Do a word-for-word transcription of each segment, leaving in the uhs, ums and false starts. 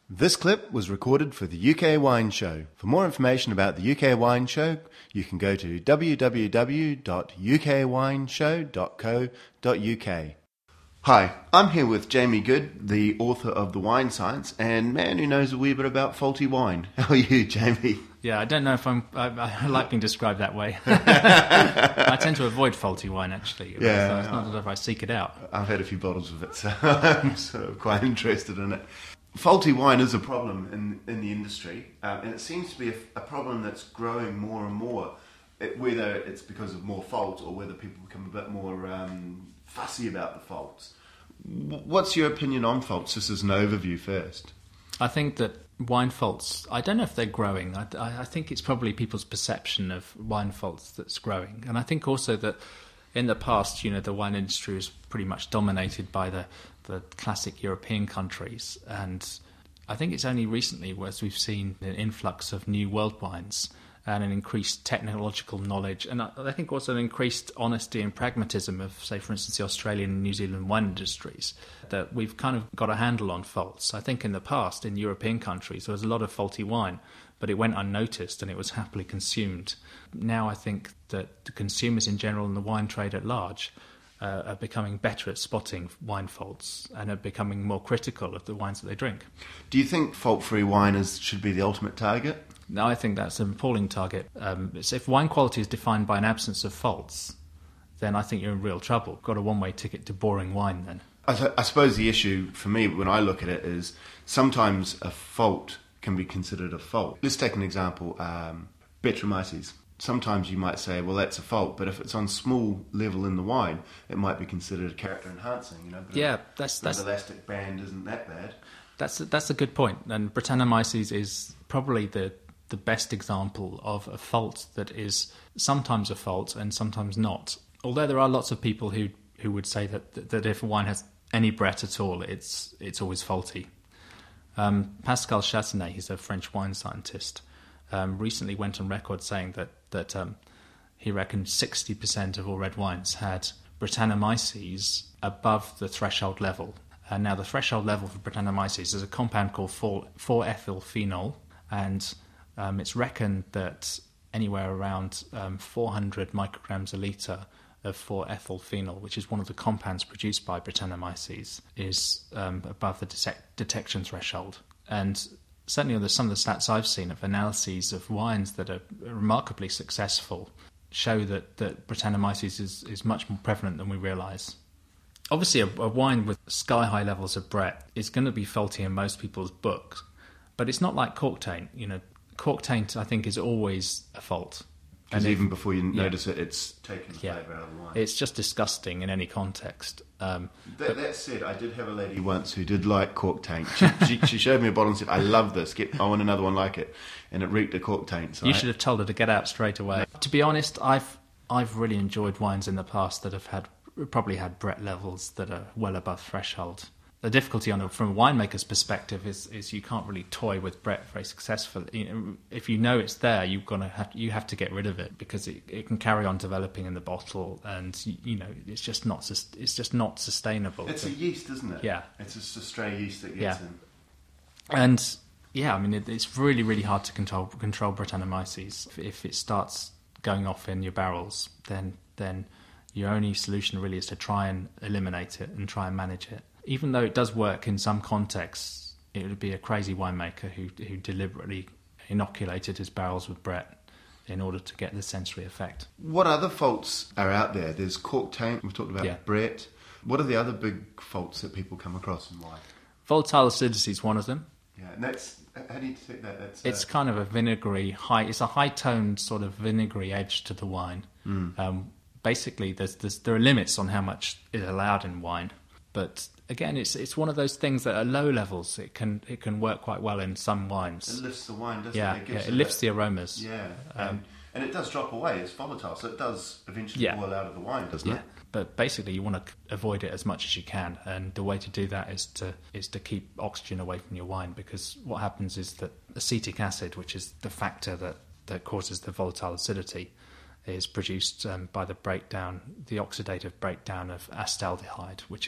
This clip was recorded for the U K Wine Show. For more information about the U K Wine Show, you can go to w w w dot u k wine show dot co dot u k. Hi, I'm here with Jamie Good, the author of The Wine Science, and man who knows a wee bit about faulty wine. How are you, Jamie? Yeah, I don't know if I'm... I, I like being described that way. I tend to avoid faulty wine, actually. Yeah. So it's not as if I seek it out. I've had a few bottles of it, so I'm sort of quite interested in it. Faulty wine is a problem in in the industry, um, and it seems to be a, a problem that's growing more and more, it, whether it's because of more fault or whether people become a bit more um, fussy about the faults. What's your opinion on faults, just as an overview first? I think that wine faults, I don't know if they're growing. I, I think it's probably people's perception of wine faults that's growing. And I think also that in the past, you know, the wine industry was pretty much dominated by the, the classic European countries. And I think it's only recently where we've seen an influx of new world wines and an increased technological knowledge. And I, I think also an increased honesty and pragmatism of, say, for instance, the Australian and New Zealand wine industries, that we've kind of got a handle on faults. I think in the past, in European countries, there was a lot of faulty wine, but it went unnoticed and it was happily consumed. Now I think that the consumers in general and the wine trade at large uh, are becoming better at spotting wine faults and are becoming more critical of the wines that they drink. Do you think fault-free wine is, should be the ultimate target? No, I think that's an appalling target. Um, it's if wine quality is defined by an absence of faults, then I think you're in real trouble. Got a one-way ticket to boring wine then. I, th- I suppose the issue for me when I look at it is sometimes a fault can be considered a fault. Let's take an example, um, Brettanomyces. Sometimes you might say, well, that's a fault, but if it's on small level in the wine, it might be considered character enhancing. You know, but yeah, that's that's elastic band isn't that bad. That's that's a good point. And Brettanomyces is probably the the best example of a fault that is sometimes a fault and sometimes not. Although there are lots of people who who would say that that if a wine has any Brett at all, it's it's always faulty. Um, Pascal Chassenet, he's a French wine scientist, um, recently went on record saying that that um, he reckoned sixty percent of all red wines had Brettanomyces above the threshold level. And now the threshold level for Brettanomyces is a compound called four ethyl phenol, and um, it's reckoned that anywhere around um, four hundred micrograms a litre of four ethyl phenol, which is one of the compounds produced by Brettanomyces, is um, above the detect- detection threshold. And certainly on the, some of the stats I've seen of analyses of wines that are remarkably successful show that, that Brettanomyces is, is much more prevalent than we realise. Obviously, a, a wine with sky-high levels of Brett is going to be faulty in most people's books, but it's not like cork taint. You know, cork taint, I think, is always a fault. Because even if, before you yeah. notice it, it's taken the yeah. flavour out of the wine. It's just disgusting in any context. Um, that, but, that said, I did have a lady once who did like cork taint. She, she, she showed me a bottle and said, I love this, Get, I want another one like it. And it reeked of cork taint. So you I, should have told her to get out straight away. No. To be honest, I've I've really enjoyed wines in the past that have had probably had Brett levels that are well above threshold. The difficulty on a, from a winemaker's perspective is, is you can't really toy with Brett very successfully. You know, if you know it's there, you're gonna have you have to get rid of it because it, it can carry on developing in the bottle, and you, you know it's just not it's just not sustainable. It's a yeast, isn't it? Yeah, it's just a stray yeast that gets yeah. in. And yeah, I mean it, it's really really hard to control control Brettanomyces. If, if it starts going off in your barrels, then then your only solution really is to try and eliminate it and try and manage it. Even though it does work in some contexts, it would be a crazy winemaker who who deliberately inoculated his barrels with Brett in order to get the sensory effect. What other faults are out there? There's cork taint, we've talked about yeah. Brett. What are the other big faults that people come across and why? Volatile acidity is one of them. Yeah, and that's, how do you take that? That's, it's uh, kind of a vinegary, high, it's a high-toned sort of vinegary edge to the wine. Mm. Um, basically, there's, there's, there are limits on how much is allowed in wine, but again, it's it's one of those things that at low levels it can it can work quite well in some wines. It lifts the wine, doesn't yeah, it? It, yeah, gives it it lifts that, the aromas. Yeah, um, and, and it does drop away. It's volatile, so it does eventually yeah. boil out of the wine, doesn't yeah. it? But basically, you want to avoid it as much as you can, and the way to do that is to is to keep oxygen away from your wine, because what happens is that acetic acid, which is the factor that, that causes the volatile acidity, is produced um, by the breakdown, the oxidative breakdown of acetaldehyde, which is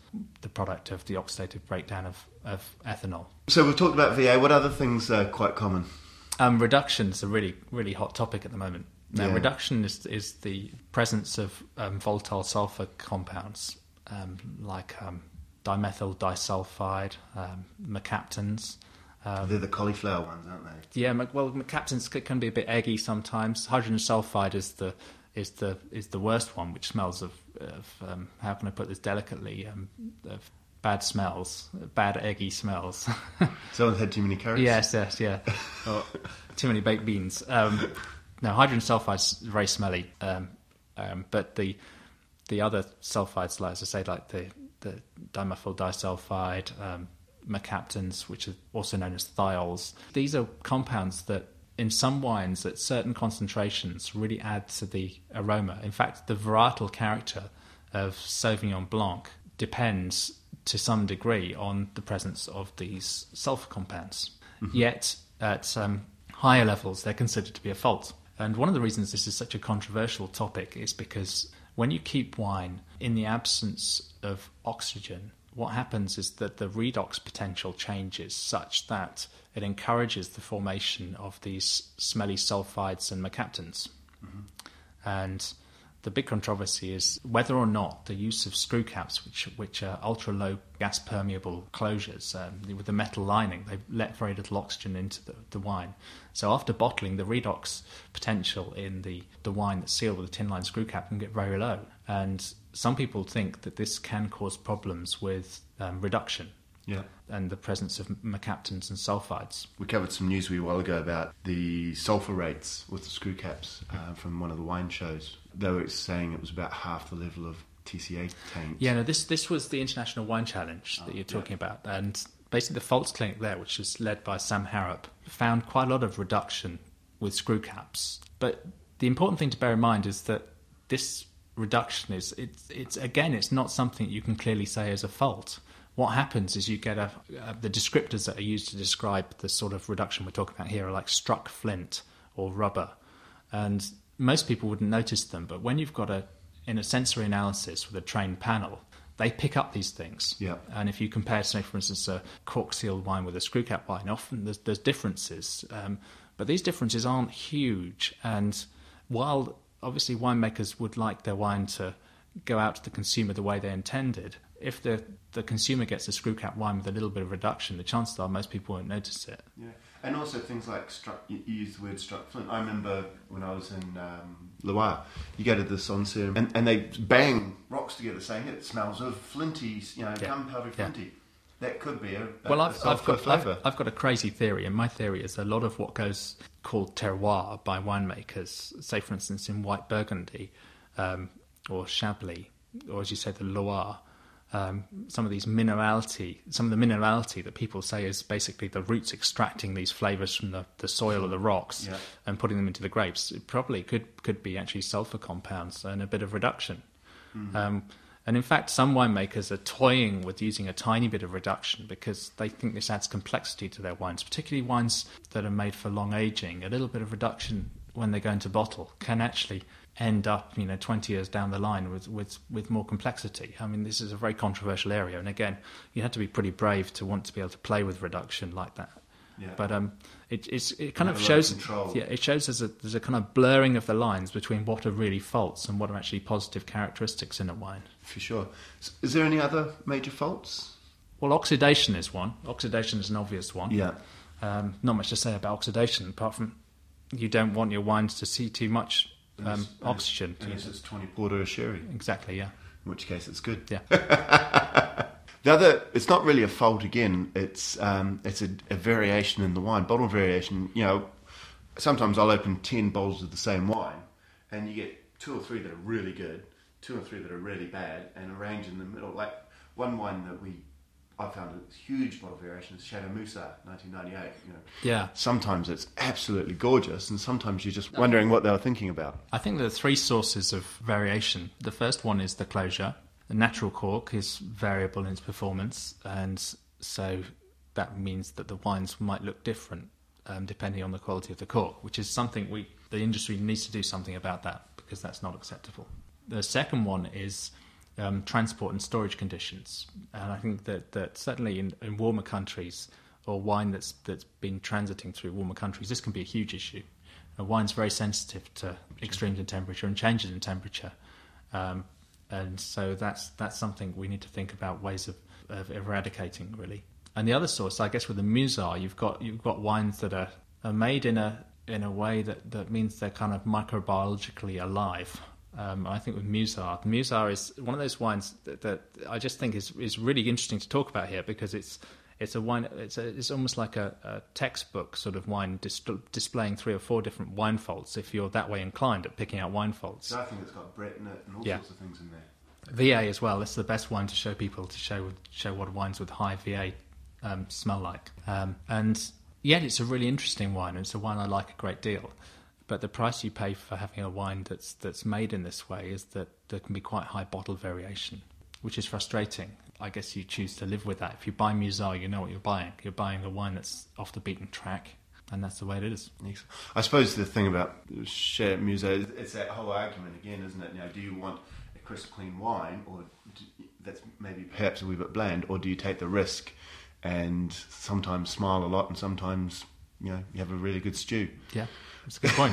the product of the oxidative breakdown of, of ethanol. So we've talked about V A. What other things are quite common? Um, reduction is a really, really hot topic at the moment. Now, Yeah. reduction is, is the presence of um, volatile sulfur compounds um, like um, dimethyl disulfide, um, mercaptans. Um, They're the cauliflower ones, aren't they? yeah, Mc- well, mercaptans c- can be a bit eggy sometimes. Hydrogen sulfide is the is the is the worst one, which smells of, of um, how can I put this delicately, um, of bad smells, bad eggy smells. Someone's had too many carrots? Yes, yes, yeah. Or too many baked beans. Um, no, hydrogen sulfide's very smelly, um, um, but the the other sulfides, like as I say, like the, the dimethyl disulfide, um, mercaptans, which are also known as thiols, these are compounds that in some wines at certain concentrations really add to the aroma. In fact, the varietal character of Sauvignon Blanc depends to some degree on the presence of these sulfur compounds. Mm-hmm. Yet, at um, higher levels, they're considered to be a fault. And one of the reasons this is such a controversial topic is because when you keep wine in the absence of oxygen, what happens is that the redox potential changes such that it encourages the formation of these smelly sulfides and mercaptans. Mm-hmm. And the big controversy is whether or not the use of screw caps, which which are ultra-low gas-permeable closures um, with a metal lining, they let very little oxygen into the, the wine. So after bottling, the redox potential in the, the wine that's sealed with a tin-lined screw cap can get very low. And some people think that this can cause problems with um, reduction. Yeah. And the presence of mercaptans and sulfides. We covered some news a while ago about the sulfur rates with the screw caps uh, from one of the wine shows. They were saying it was about half the level of T C A taint. Yeah, no, this this was the International Wine Challenge that oh, you're talking yeah. about. And basically the Faults Clinic there, which is led by Sam Harrop, found quite a lot of reduction with screw caps. But the important thing to bear in mind is that this reduction is, it's, it's again, it's not something you can clearly say is a fault. What happens is you get a, uh, the descriptors that are used to describe the sort of reduction we're talking about here are like struck flint or rubber. And most people wouldn't notice them, but when you've got a, in a sensory analysis with a trained panel, they pick up these things. Yeah. And if you compare, say, for instance, a cork-sealed wine with a screw cap wine, often there's, there's differences. Um, but these differences aren't huge. And while obviously winemakers would like their wine to go out to the consumer the way they intended, if the the consumer gets a screw cap wine with a little bit of reduction, the chances are most people won't notice it. Yeah, and also things like struck. You use the word struck flint. I remember when I was in um, Loire, you go to the Sancerre and, and they bang rocks together, saying it smells of flinty, you know, Yeah. gunpowder flinty. Yeah. That could be a, a well, a I've, I've sulfur got flavour. I've, I've got a crazy theory, and my theory is a lot of what goes called terroir by winemakers, say for instance in white Burgundy um, or Chablis, or as you say the Loire. Um, some of these minerality, some of the minerality that people say is basically the roots extracting these flavours from the, the soil or the rocks Yeah. and putting them into the grapes. It probably could could be actually sulfur compounds and a bit of reduction. Mm. Um, and in fact, some winemakers are toying with using a tiny bit of reduction because they think this adds complexity to their wines, particularly wines that are made for long aging. A little bit of reduction when they go into bottle can actually end up, you know, twenty years down the line with, with, with more complexity. I mean, this is a very controversial area, and again, you have to be pretty brave to want to be able to play with reduction like that. Yeah. But um, it it's, it kind You of have a lot of shows, control. yeah, it shows there's a there's a kind of blurring of the lines between what are really faults and what are actually positive characteristics in a wine. For sure. S- Is there any other major faults? Well, oxidation is one. Oxidation is an obvious one. Yeah. Um, not much to say about oxidation apart from you don't want your wines to see too much um, Unless- oxygen. Unless it's twenty porter or sherry, Exactly, yeah. in which case it's good. Yeah. The other, it's not really a fault again. It's um, it's a, a variation in the wine, bottle variation. You know, sometimes I'll open ten bottles of the same wine, and you get two or three that are really good, two or three that are really bad, and a range in the middle. Like one wine that we, I found a huge bottle variation is Chateau Moussard, nineteen ninety-eight. You know, Yeah. sometimes it's absolutely gorgeous, and sometimes you're just wondering what they were thinking about. I think there are three sources of variation. The first one is the closure. The natural cork is variable in its performance, and so that means that the wines might look different um, depending on the quality of the cork, which is something we the industry needs to do something about that because that's not acceptable. The second one is um, transport and storage conditions. And I think that, that certainly in, in warmer countries, or wine that's that's been transiting through warmer countries, this can be a huge issue. Uh, wine's very sensitive to extremes in temperature and changes in temperature. Um, and so that's that's something we need to think about ways of, of eradicating, really. And the other source, I guess, with the Musar, you've got you've got wines that are, are made in a in a way that, that means they're kind of microbiologically alive. Um, I think with Musar, Musar is one of those wines that, that I just think is is really interesting to talk about here, because it's it's a wine. It's a, it's almost like a, a textbook sort of wine dis- displaying three or four different wine faults. If you're that way inclined at picking out wine faults, So I think it's got Brett in it and all Yeah. sorts of things in there. V A as well. It's the best wine to show people to show show what wines with high V A um, smell like. Um, and yet, it's a really interesting wine. And it's a wine I like a great deal. But the price you pay for having a wine that's that's made in this way is that there can be quite high bottle variation, which is frustrating. I guess you choose to live with that. If you buy Musar, you know what you're buying. You're buying a wine that's off the beaten track, and that's the way it is. I suppose the thing about Chez Musée, it's that whole argument again, isn't it? You know, do you want a crisp, clean wine, or do, that's maybe perhaps a wee bit bland, or do you take the risk and sometimes smile a lot, and sometimes, you know, you have a really good stew? Yeah, that's a good point.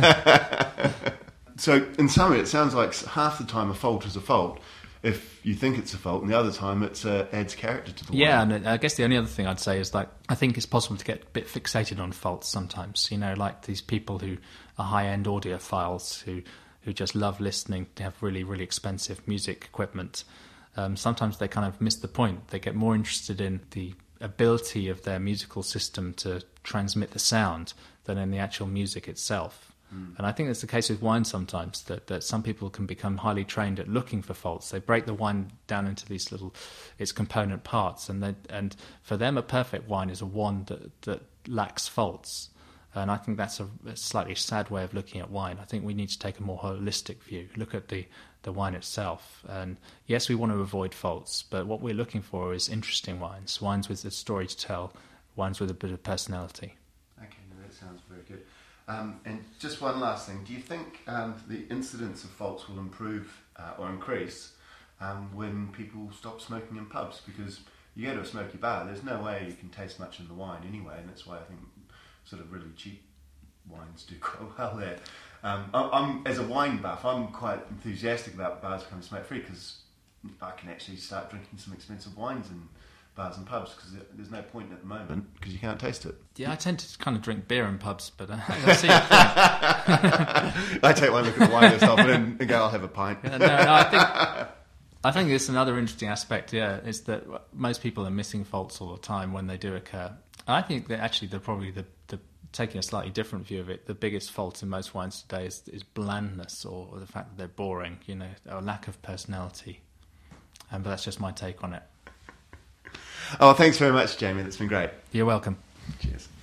So, in summary, it sounds like half the time a fault is a fault if you think it's a fault, and the other time it uh, adds character to the wine. Yeah, and I guess the only other thing I'd say is like I think it's possible to get a bit fixated on faults sometimes. You know, like these people who are high-end audiophiles who who just love listening, to have really really expensive music equipment. Um, sometimes they kind of miss the point. They get more interested in the ability of their musical system to transmit the sound than in the actual music itself. Mm. And I think that's the case with wine sometimes, that, that some people can become highly trained at looking for faults. They break the wine down into these little, its component parts, and they, and for them a perfect wine is a one that, that lacks faults. And I think that's a, a slightly sad way of looking at wine. I think we need to take a more holistic view, look at the, the wine itself. And yes, we want to avoid faults, but what we're looking for is interesting wines, wines with a story to tell, wines with a bit of personality. Okay, no, that sounds very good. Um, and just one last thing, do you think um, the incidence of faults will improve uh, or increase um, when people stop smoking in pubs? Because you go to a smoky bar, there's no way you can taste much in the wine anyway, and that's why I think sort of really cheap wines do quite well there. Um, I, I'm, as a wine buff, I'm quite enthusiastic about bars becoming smoke-free, because I can actually start drinking some expensive wines in bars and pubs, because there's no point at the moment because you can't taste it. Yeah, I tend to kind of drink beer in pubs, but uh, I see. I take one look at the wine list, I'll put in and go, I'll have a pint. no, no, I think I think it's another interesting aspect. Yeah, is that most people are missing faults all the time when they do occur. I think that actually they're probably the, the taking a slightly different view of it. The biggest fault in most wines today is, is blandness, or, or the fact that they're boring, you know, or lack of personality. Um, but that's just my take on it. Oh, thanks very much, Jamie. That's been great. You're welcome. Cheers.